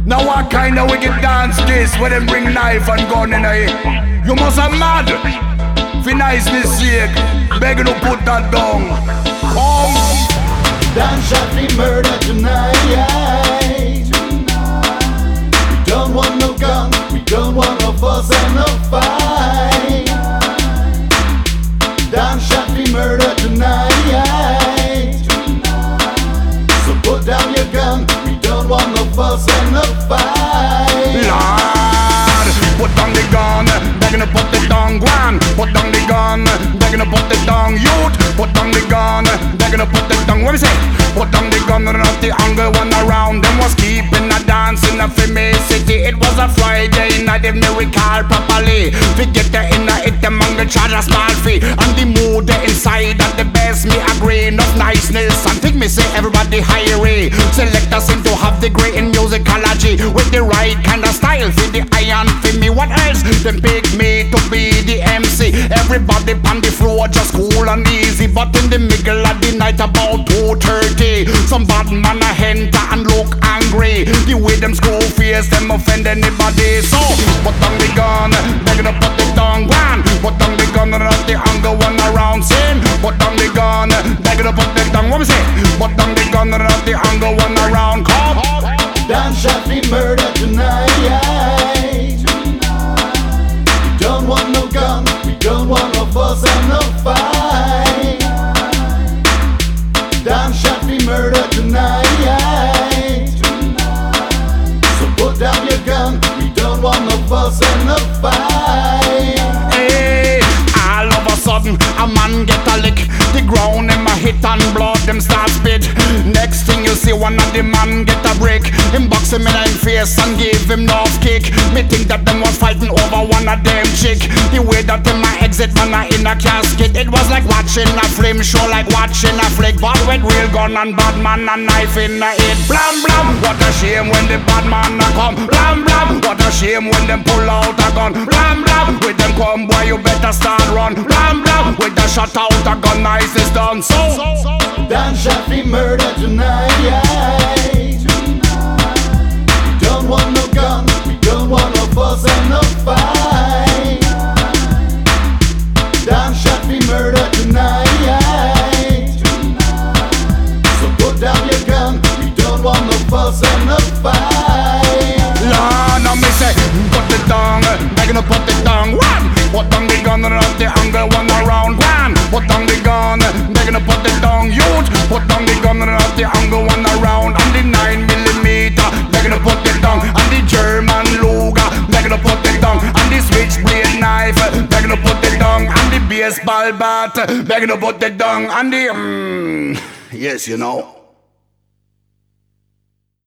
Now what kind of wicked dance this where them bring knife and gun in it? You must have mad. For nice mistake, begging to put that down. Come. Dance shall be murder tonight. We don't want no gun, we don't want no fuss and no fight. Dance shall be murder tonight. So put down your gun, we don't want no fuss and no fight. Lord, put down the gun, begging to put it down, Gwan. Put down the gun, begging to put it down, youth. Put down the gun, begging to put it down. What we say? Put down the gun and not the angle one around. Them was keeping a dance in a famous city. It was a Friday night, if me recall properly. We get the inner it, them angle charge a small fee. And the mood the inside at the best, me agree. Enough niceness and think me say everybody higher. Select us into have the great in musicology with the right kind of style for the iron for me. What else? Them pick me to be the MC. Everybody on the floor just cool and easy. But in the middle of the night about 2:30, some bad man a enter and look angry. The way them screw face, them offend anybody. So put down the gun, begging to put it down, Gwan. Put down the gun and not the anger one around sin. Put down the gun, begging to put it down. What we say? Put down the gun and not the anger one around. Come. Dance shall be murder tonight. We don't want no gun, we don't want no fuss and no fight. Dance shall be murder tonight. So put down your gun, we don't want no fuss and no fight. Hey, all of a sudden a man get a lick. The ground in my hit and blood them start spit. Next thing you see one of the man get a break. Him box him in the face and give him no kick. Me think that them was fighting over one of them chick. The way that them my exit man a in a casket. It was like watching a film show, like watching a flick. But with real gun and bad man and knife in the head. Blam blam, what a shame when the bad man a come. Blam blam, what a shame when them pull out a gun. Blam blam, with them come boy you better start run. Blam blam, with the shot out a gun nice is done. So Dance shall be murder tonight. We don't want no gun, we don't want no fuss and no fight. Dance shall be murder tonight. So put down your gun, we don't want no fuss and no fight. Lord, now me say, put it down, begging to put it down. One, put down the gun and not the anger one around. One, put down the gun, begging to put it down. Youth, put down the gun and not the anger one around. And the 9mm, begging to put it down. And the German Luger, begging to put it down. And the switchblade knife, begging to put it down. And the baseball bat, begging to put it down. And the yes, you know.